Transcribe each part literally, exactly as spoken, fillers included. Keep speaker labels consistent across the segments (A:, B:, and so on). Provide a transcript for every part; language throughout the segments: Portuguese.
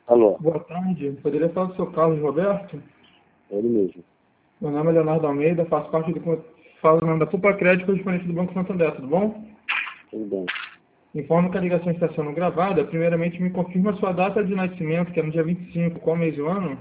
A: Alô,
B: Boa tarde. Poderia falar com o seu Carlos Roberto?
A: ele mesmo.
B: Meu nome é Leonardo Almeida, faço parte do falo em nome da Culpa Crédito, correspondente do Banco Santander, tudo bom?
A: Tudo bem.
B: Informo que a ligação está sendo gravada. Primeiramente, me confirma a sua data de nascimento, que é no dia vinte e cinco. Qual mês e o ano?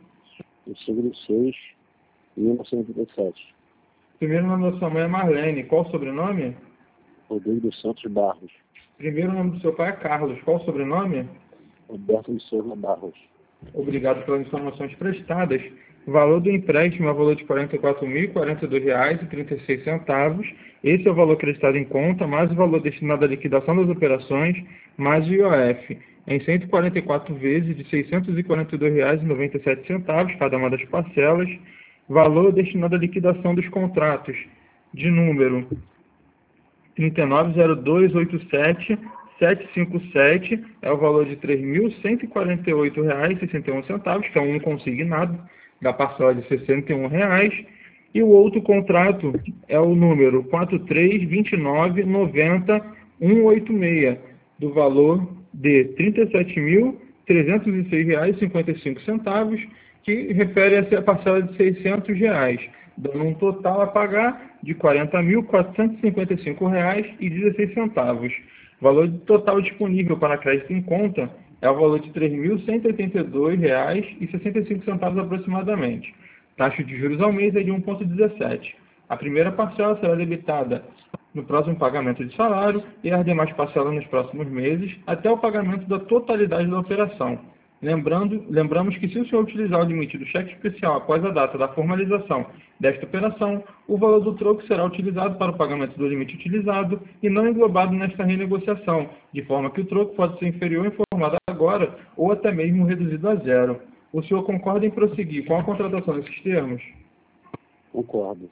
A: O segundo seis, mil novecentos e trinta e sete.
B: Primeiro nome da sua mãe é Marlene. Qual o sobrenome?
A: Rodrigo dos Santos Barros.
B: Primeiro nome do seu pai é Carlos. Qual o sobrenome?
A: Roberto de Souza Barros.
B: Obrigado pelas informações prestadas. O valor do empréstimo é o valor de quarenta e quatro mil e quarenta e dois reais e trinta e seis centavos. Esse é o valor acreditado em conta, mais o valor destinado à liquidação das operações, mais o I O F, em cento e quarenta e quatro vezes de seiscentos e quarenta e dois reais e noventa e sete centavos, cada uma das parcelas. Valor destinado à liquidação dos contratos, de número trinta e nove zero dois oito sete sete cinco sete, é o valor de três mil cento e quarenta e oito reais e sessenta e um centavos, que é um consignado da parcela de sessenta e um reais, e o outro contrato é o número quatro três dois nove nove zero um oito seis, do valor de trinta e sete mil trezentos e seis reais e cinquenta e cinco centavos, que refere a essa parcela de seiscentos reais, dando um total a pagar de quarenta mil quatrocentos e cinquenta e cinco reais e dezesseis centavos. O valor total disponível para crédito em conta é o valor de três mil cento e oitenta e dois reais e sessenta e cinco centavos aproximadamente. Taxa de juros ao mês é de um vírgula dezessete. A primeira parcela será debitada no próximo pagamento de salário e as demais parcelas nos próximos meses, até o pagamento da totalidade da operação. Lembrando, lembramos que se o senhor utilizar o limite do cheque especial após a data da formalização desta operação, o valor do troco será utilizado para o pagamento do limite utilizado e não englobado nesta renegociação, de forma que o troco pode ser inferior informado agora ou até mesmo reduzido a zero. O senhor concorda em prosseguir com a contratação desses termos?
A: Concordo.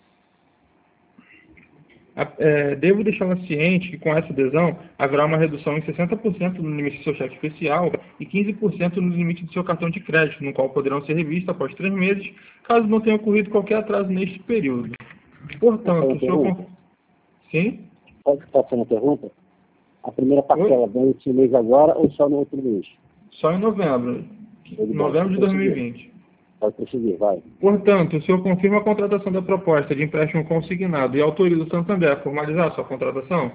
B: É, devo deixá-la ciente que com essa adesão haverá uma redução em sessenta por cento no limite do seu cheque especial e quinze por cento no limite do seu cartão de crédito, no qual poderão ser revistos após três meses, caso não tenha ocorrido qualquer atraso neste período. Portanto, o senhor... Con... Sim?
A: Pode fazer uma pergunta? A primeira parcela
B: Oi?
A: vem esse mês agora ou só no outro mês?
B: Só em novembro.
A: Tudo
B: Novembro
A: bem,
B: de
A: pode
B: dois mil e
A: prosseguir.
B: vinte.
A: Pode prosseguir, vai.
B: Portanto, o senhor confirma a contratação da proposta de empréstimo consignado e autoriza o Santander a formalizar a sua contratação?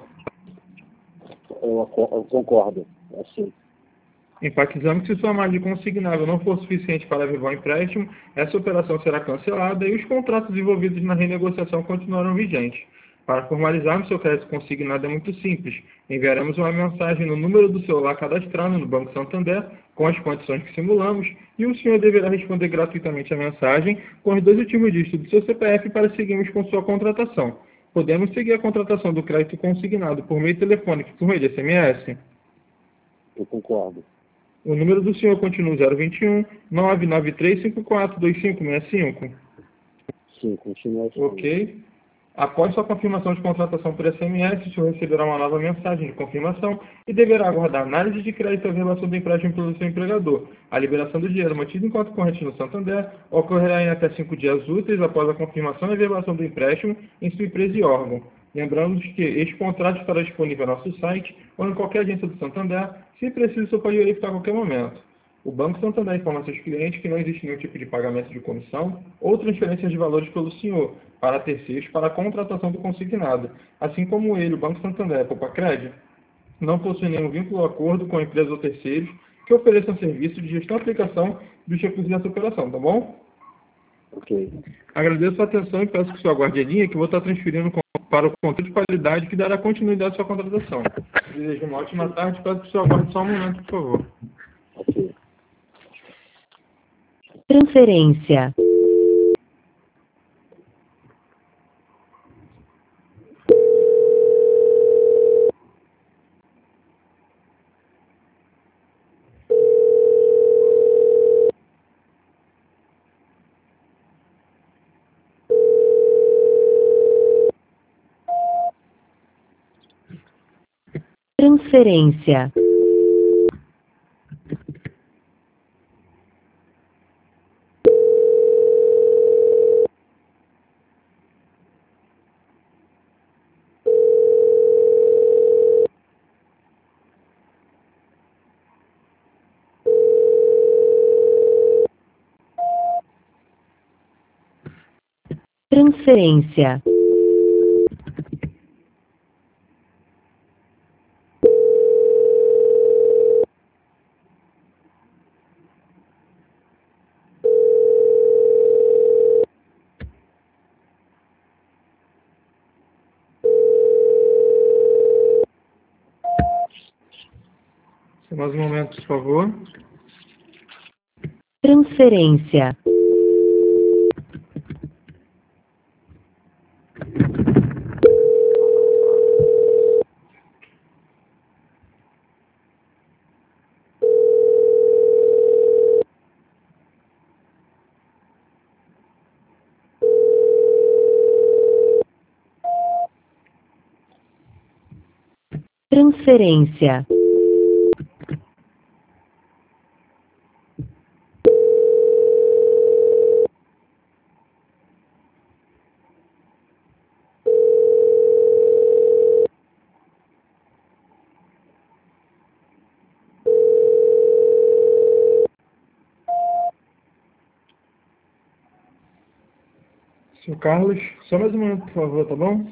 A: Eu, aco- eu concordo. É assim.
B: Enfatizando que se sua margem consignável não for suficiente para avivar o empréstimo, essa operação será cancelada e os contratos envolvidos na renegociação continuarão vigentes. Para formalizarmos seu crédito consignado é muito simples. Enviaremos uma mensagem no número do celular cadastrado no Banco Santander com as condições que simulamos e o senhor deverá responder gratuitamente a mensagem com os dois últimos dígitos do seu C P F para seguirmos com sua contratação. Podemos seguir a contratação do crédito consignado por meio telefônico e por meio de S M S?
A: Eu concordo.
B: O número do senhor continua zero vinte e um, nove nove três cinco quatro dois cinco seis cinco.
A: Sim, continua assim.
B: Ok. Após sua confirmação de contratação por S M S, o senhor receberá uma nova mensagem de confirmação e deverá aguardar a análise de crédito e a revelação do empréstimo pelo seu empregador. A liberação do dinheiro mantido em conta corrente no Santander ocorrerá em até cinco dias úteis após a confirmação e a revelação do empréstimo em sua empresa e órgão. Lembrando que este contrato estará disponível no nosso site ou em qualquer agência do Santander. Se preciso, o senhor pode verificar a qualquer momento. O Banco Santander informa a seus clientes que não existe nenhum tipo de pagamento de comissão ou transferência de valores pelo senhor para terceiros para a contratação do consignado. Assim como ele, o Banco Santander e a Poupa Crédito, não possui nenhum vínculo ou acordo com empresas ou terceiros que ofereçam serviço de gestão e aplicação dos recursos dessa operação, tá bom?
A: Ok.
B: Agradeço a atenção e peço que o senhor aguarde a linha que eu vou estar transferindo para o controle de qualidade que dará continuidade à sua contratação. Desejo uma ótima tarde, peço que o senhor aguarde só um momento, por favor.
A: Ok.
C: Transferência. Transferência. Transferência.
B: Mais um momento, por favor.
C: Transferência. Transferência.
B: Seu Carlos, só mais um momento, por favor, tá bom?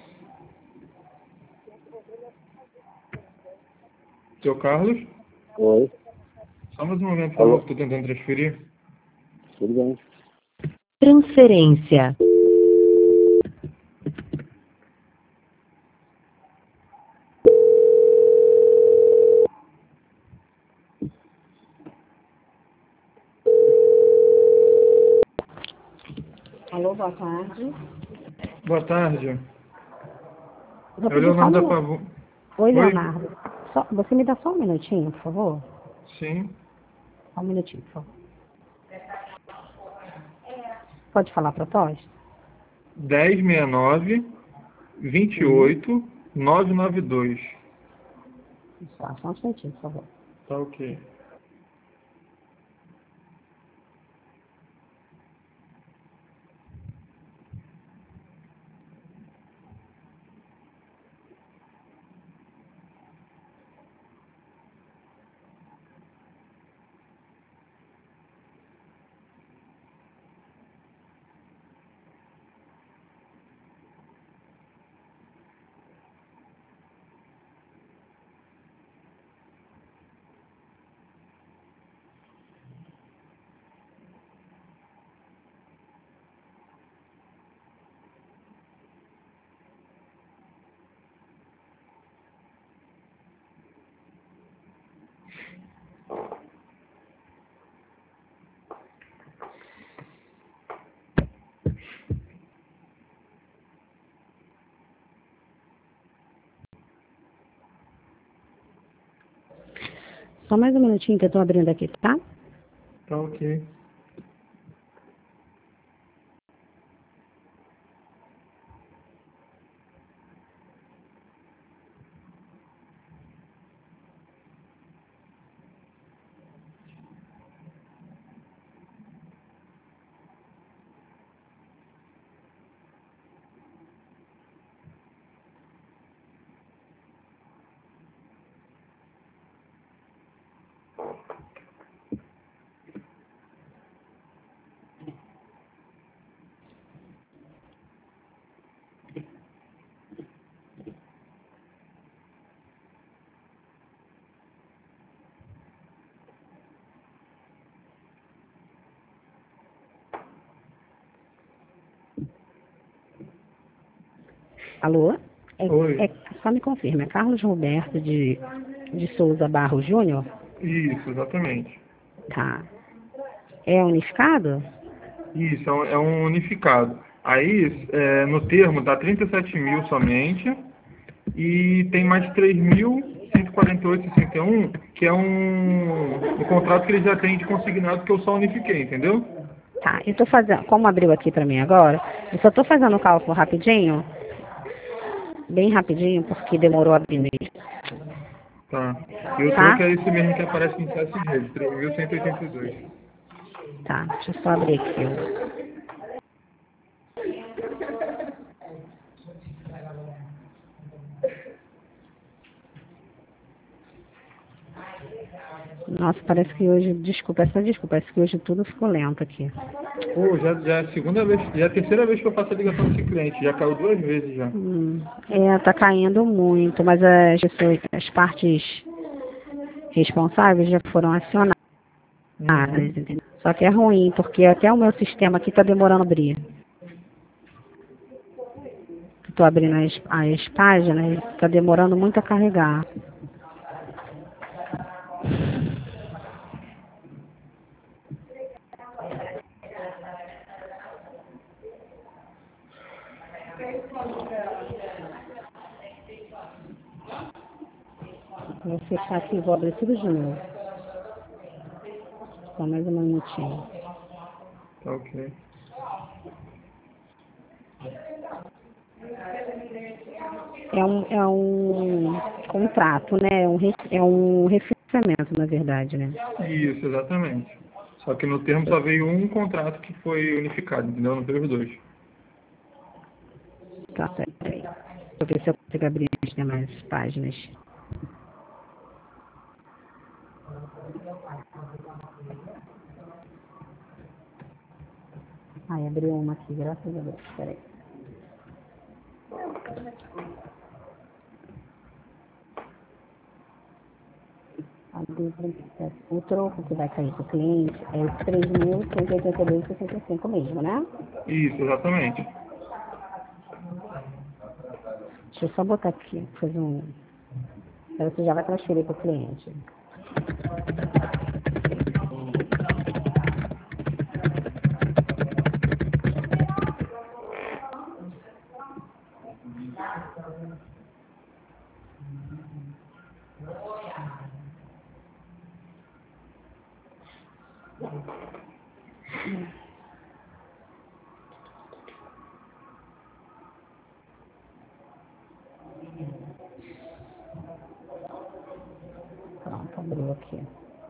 B: Seu Carlos,
A: Oi,
B: só mais um momento, por
A: Alô?
B: favor, que estou tentando transferir.
A: tudo bem?
C: Transferência.
D: Alô, boa tarde.
B: Boa tarde.
D: Vou
B: É o
D: pedir só um
B: Leonardo da
D: minuto.
B: Pavon.
D: Oi,
B: Oi?
D: Leonardo. Só, você me dá só um minutinho, por favor?
B: Sim.
D: Só um minutinho, por favor. Pode falar proposta?
B: dez sessenta e nove, vinte e oito, novecentos e noventa e dois.
D: Só, só um instantinho, por favor.
B: Tá ok.
D: Só mais um minutinho que eu tô abrindo aqui, tá?
B: Tá ok.
D: Alô? É,
B: Oi.
D: é- só me confirma, é Carlos Roberto de, de Souza Barro Júnior?
B: Isso, exatamente.
D: Tá. É unificado?
B: Isso, é um, é um unificado. Aí, é, no termo, dá trinta e sete mil somente, e tem mais três mil cento e quarenta e oito vírgula sessenta e um, que é um, um contrato que ele já tem de consignado que eu só unifiquei, entendeu?
D: Tá, eu tô fazendo, como abriu aqui pra mim agora, eu só tô fazendo o cálculo rapidinho, bem rapidinho, porque demorou a abrir mesmo,
B: Tá. E o
D: tá?
B: troco é esse mesmo que aparece no site de rede, três mil cento e oitenta e dois.
D: Tá, deixa eu só abrir aqui. ó. Nossa, parece que hoje, desculpa, essa desculpa, parece que hoje tudo ficou lento aqui.
B: Pô, já, já é a segunda vez, já é a terceira vez que eu faço a ligação desse cliente, já caiu duas vezes já.
D: Hum, é, tá caindo muito, mas as pessoas, as partes responsáveis já foram acionadas, entendeu? Só que é ruim, porque até o meu sistema aqui tá demorando a abrir. Tô abrindo as, as páginas, tá demorando muito a carregar. Vou fechar aqui e vou abrir tudo de novo. Só mais um minutinho.
B: Tá ok.
D: É um, é um contrato, né? É um, re- é um refinanciamento, na verdade, né?
B: Isso, exatamente. Só que no termo só veio um contrato que foi unificado, entendeu? Não veio os dois.
D: Tá, peraí. Deixa eu ver se eu consigo abrir as demais páginas. Ai, abriu uma aqui, graças a Deus. Peraí. Abriu trinta e sete. O troco que vai cair para o cliente é os três mil cento e oitenta e dois vírgula sessenta e cinco mesmo, né?
B: Isso, exatamente.
D: Deixa eu só botar aqui, fazer um... Aí você já vai transferir para o cliente. Pronto, abriu aqui.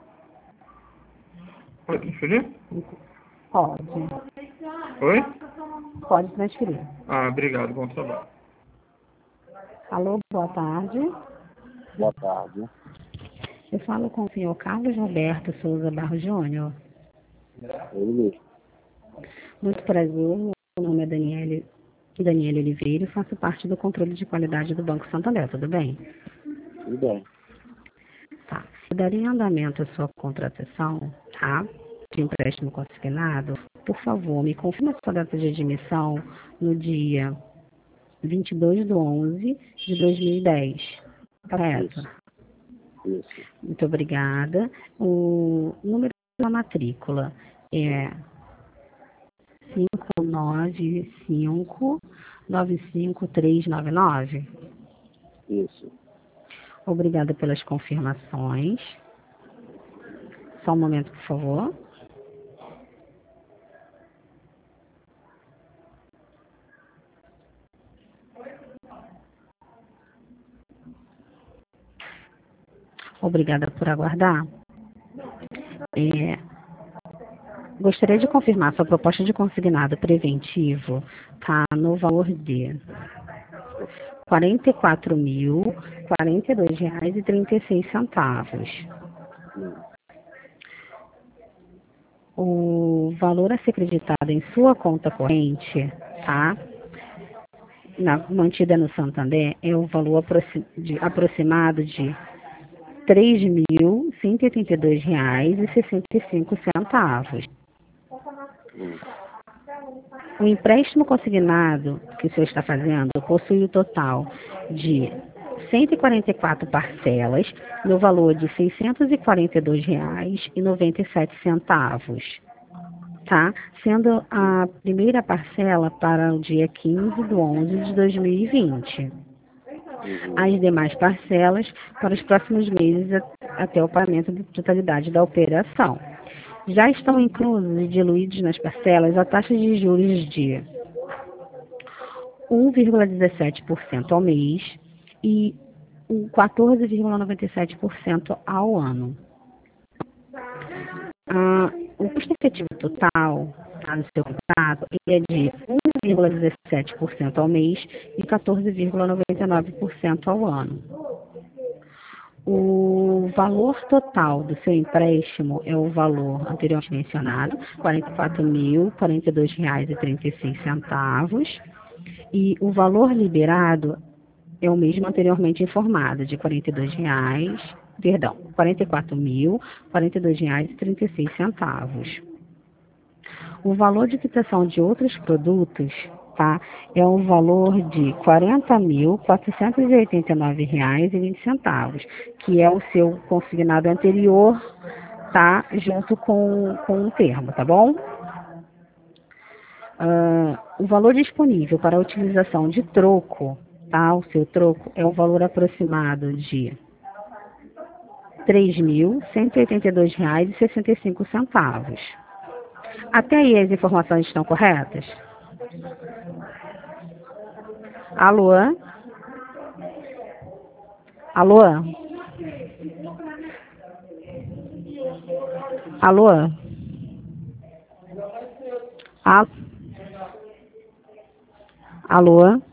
B: Pode transferir?
D: Pode.
B: Oi?
D: Pode transferir.
B: Ah, obrigado, bom trabalho.
D: Alô, boa tarde.
A: Boa tarde.
D: Eu falo com o senhor Carlos Roberto Souza Barro Júnior.
A: Ele mesmo.
D: Muito prazer, meu nome é Daniele, Daniele Oliveira e faço parte do controle de qualidade do Banco Santander, tudo bem?
A: Tudo bem.
D: Tá. Eu daria andamento à sua contratação, tá? De empréstimo consignado. Por favor, me confirme a sua data de admissão no dia vinte e dois de onze de dois mil e dez. Correto?
A: Isso. Isso.
D: Muito obrigada. O número da matrícula é cinco nove cinco nove cinco três nove nove.
A: Isso.
D: Obrigada pelas confirmações. Só um momento, por favor. Obrigada por aguardar. É, gostaria de confirmar sua proposta de consignado preventivo tá no valor de quarenta e quatro mil, quarenta e dois reais e trinta e seis centavos. O valor a ser acreditado em sua conta corrente, tá? Na, mantida no Santander, é o valor aproxi- de, aproximado de três mil cento e oitenta e dois reais e sessenta e cinco centavos. O empréstimo consignado que o senhor está fazendo possui o total de cento e quarenta e quatro parcelas no valor de seiscentos e quarenta e dois reais e noventa e sete centavos, tá? Sendo a primeira parcela para o dia quinze de onze de dois mil e vinte. As demais parcelas para os próximos meses a- até o pagamento da totalidade da operação. Já estão inclusos e diluídos nas parcelas a taxa de juros de um vírgula dezessete por cento ao mês e quatorze vírgula noventa e sete por cento ao ano. Ah, o custo efetivo total tá, no seu contrato ele é de um vírgula dezessete por cento ao mês e quatorze vírgula noventa e nove por cento ao ano. O valor total do seu empréstimo é o valor anteriormente mencionado, quarenta e quatro mil, quarenta e dois reais e trinta e seis centavos. E o valor liberado é o mesmo anteriormente informado, de quarenta e dois reais, perdão, quarenta e quatro mil, quarenta e dois reais e trinta e seis centavos. O valor de quitação de outros produtos, tá, é um valor de quarenta mil, quatrocentos e oitenta e nove reais e vinte centavos, que é o seu consignado anterior, tá, junto com, com o termo, tá bom? Uh, o valor disponível para a utilização de troco, tá, o seu troco é um valor aproximado de três mil, cento e oitenta e dois reais e sessenta e cinco centavos. Até aí as informações estão corretas? Alô? Alô? Alô? Alô? Alô?